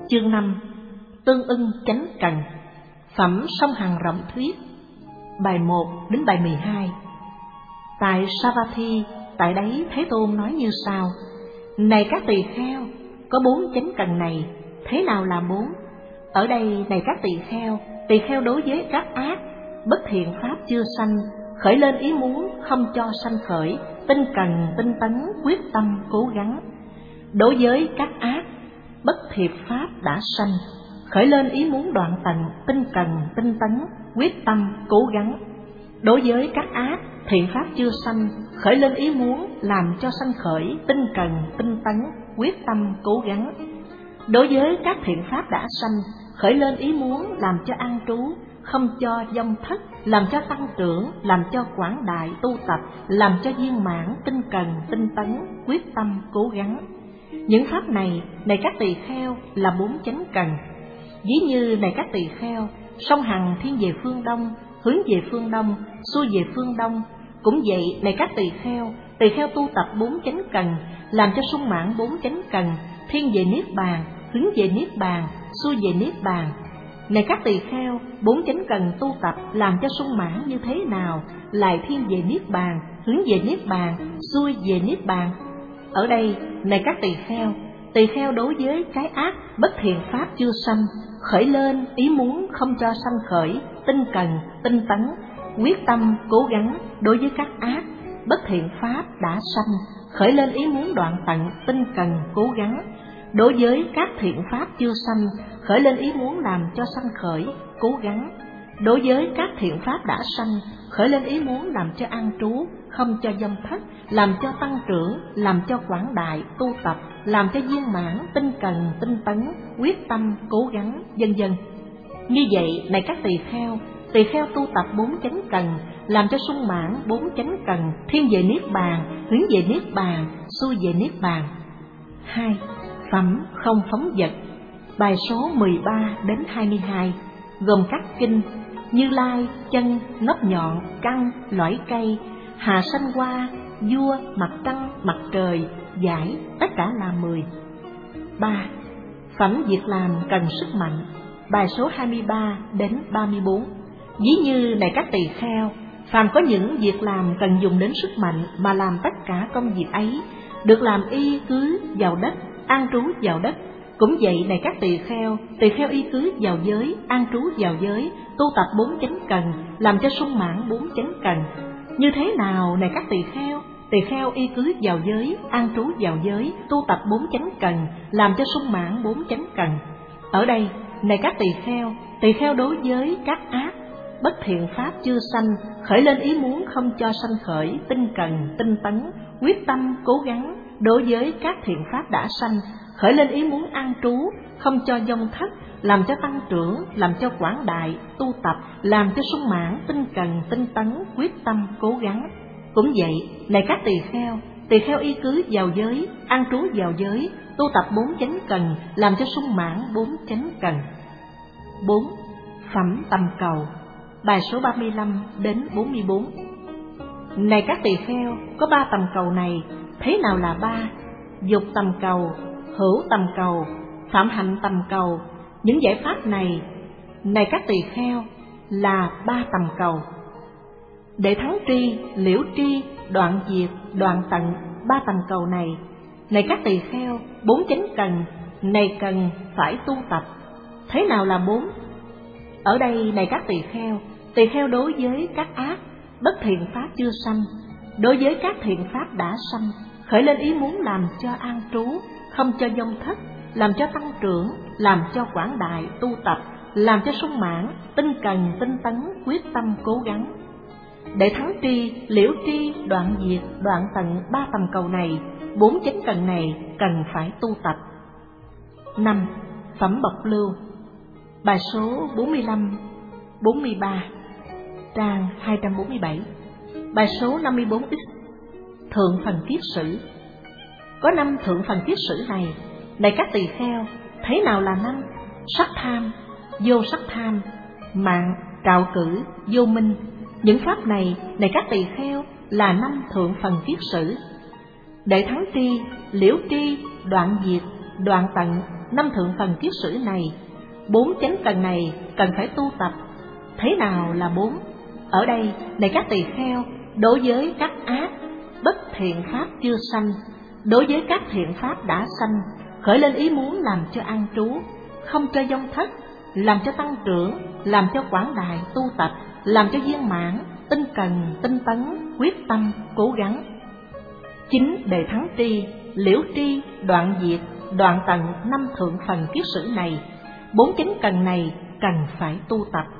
Chương 5. Tương ưng chánh cần. Phẩm Song Hằng Rộng Thuyết. Bài 1 đến bài 12. Tại Savatthi, tại đấy Thế Tôn nói như sau: Này các tỳ kheo, có 4 chánh cần này. Thế nào là 4? Ở đây, này các tỳ kheo đối với các ác, bất thiện pháp chưa sanh, khởi lên ý muốn không cho sanh khởi, tinh cần, tinh tấn, quyết tâm, cố gắng. Đối với các ác, bất thiện pháp đã sanh, khởi lên ý muốn đoạn tận, tinh cần, tinh tấn, quyết tâm, cố gắng. Đối với các ác, thiện pháp chưa sanh, khởi lên ý muốn làm cho sanh khởi, tinh cần, tinh tấn, quyết tâm, cố gắng. Đối với các thiện pháp đã sanh, khởi lên ý muốn làm cho an trú, không cho vong thất, làm cho tăng trưởng, làm cho quảng đại tu tập, làm cho viên mãn, tinh cần, tinh tấn, quyết tâm, cố gắng. Những pháp này, này các tỳ kheo, là 4 chánh cần. Ví như, này các tỳ kheo, sông Hằng thiên về phương đông, hướng về phương đông, xuôi về phương đông. Cũng vậy, này các tỳ kheo tu tập 4 chánh cần, làm cho sung mãn 4 chánh cần, thiên về niết bàn, hướng về niết bàn, xuôi về niết bàn. Này các tỳ kheo, 4 chánh cần tu tập làm cho sung mãn như thế nào, lại thiên về niết bàn, hướng về niết bàn, xuôi về niết bàn. Ở đây, này các tỳ kheo đối với cái ác, bất thiện pháp chưa sanh, khởi lên ý muốn không cho sanh khởi, tinh cần, tinh tấn, quyết tâm, cố gắng. Đối với các ác, bất thiện pháp đã sanh, khởi lên ý muốn đoạn tận, tinh cần, cố gắng. Đối với các thiện pháp chưa sanh, khởi lên ý muốn làm cho sanh khởi, cố gắng. Đối với các thiện pháp đã sanh, khởi lên ý muốn làm cho an trú, không cho vong thất, làm cho tăng trưởng, làm cho quảng đại, tu tập, làm cho viên mãn, tinh cần, tinh tấn, quyết tâm, cố gắng, vân vân. Như vậy, này các tỳ kheo tu tập 4 chánh cần, làm cho sung mãn 4 chánh cần, thiên về niết bàn, hướng về niết bàn, xuôi về niết bàn. 2. Phẩm không phóng dật. Bài số 13 đến 22, gồm các kinh Như Lai, chân, nóc nhọn, căn, lõi cây, hà sanh hoa, vua, mặt trăng, mặt trời, giải, tất cả là 10. 3. Phẩm việc làm cần sức mạnh. Bài số 23 đến 34. Ví như, này các tỳ kheo, phàm có những việc làm cần dùng đến sức mạnh mà làm tất cả công việc ấy, được làm y cứ vào đất, an trú vào đất. Cũng vậy, này các tỳ kheo y cứ vào giới, an trú vào giới, tu tập 4 chánh cần, làm cho sung mãn 4 chánh cần. Như thế nào, này các tỳ kheo y cứ vào giới, an trú vào giới, tu tập 4 chánh cần, làm cho sung mãn 4 chánh cần. Ở đây, này các tỳ kheo đối với các ác, bất thiện pháp chưa sanh, khởi lên ý muốn không cho sanh khởi, tinh cần, tinh tấn, quyết tâm, cố gắng. Đối với các thiện pháp đã sanh, khởi lên ý muốn an trú, không cho vong thất, làm cho tăng trưởng, làm cho quảng đại, tu tập, làm cho sung mãn, tinh cần, tinh tấn, quyết tâm, cố gắng. Cũng vậy, này các tỳ kheo y cứ vào giới, an trú vào giới, tu tập 4 chánh cần, làm cho sung mãn 4 chánh cần. 4. Phẩm tầm cầu. Bài số 35 đến 44. Này các tỳ kheo, có 3 tầm cầu này. Thế nào là 3? Dục tầm cầu, hữu tầm cầu, phạm hạnh tầm cầu. Những giải pháp này, này các tỳ kheo, là 3 tầm cầu. Để thắng tri, liễu tri, đoạn diệt, đoạn tận, 3 tầm cầu này, này các tỳ kheo, 4 chánh cần này cần phải tu tập. Thế nào là 4? Ở đây, này các tỳ kheo đối với các ác, bất thiện pháp chưa sanh, đối với các thiện pháp đã sanh, khởi lên ý muốn làm cho an trú, không cho vong thất, làm cho tăng trưởng, làm cho quảng đại, tu tập, làm cho sung mãn, tinh cần, tinh tấn, quyết tâm, cố gắng. Để thắng tri, liễu tri, đoạn diệt, đoạn tận, 3 tầm cầu này, 4 chánh cần này cần phải tu tập. 5. Phẩm bộc lưu. Bài số 45, 43, trang 247. Bài số 54X, thượng phần kiết sử. Có 5 thượng phần kiết sử này, này các tỳ kheo, thế nào là 5? Sắc tham, vô sắc tham, mạng, trạo cử, vô minh. Những pháp này, này các tỳ kheo, là 5 thượng phần kiết sử. Để thắng tri, liễu tri, đoạn diệt, đoạn tận, năm thượng phần kiết sử này, 4 chánh cần này cần phải tu tập. Thế nào là 4? Ở đây, này các tỳ kheo, đối với các ác, bất thiện pháp chưa sanh, đối với các thiện pháp đã sanh, khởi lên ý muốn làm cho an trú, không cho vong thất, làm cho tăng trưởng, làm cho quảng đại tu tập, làm cho viên mãn, tinh cần, tinh tấn, quyết tâm, cố gắng. Chính để thắng tri, liễu tri, đoạn diệt, đoạn tận năm thượng phần kiết sử này, 4 chánh cần này cần phải tu tập.